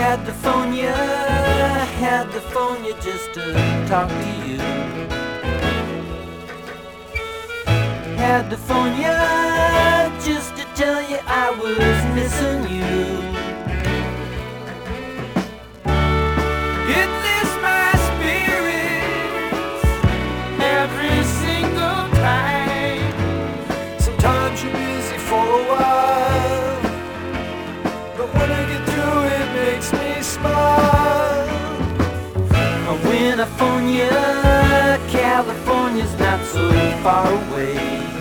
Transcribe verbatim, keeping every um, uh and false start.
Had to phone ya, had to phone ya just to talk to you. Had to phone ya just to tell you I was missing you. It lifts my spirits every single time. Sometimes you're busy for a while, but when I get through it makes me smile. When I phone ya, California's not so far away.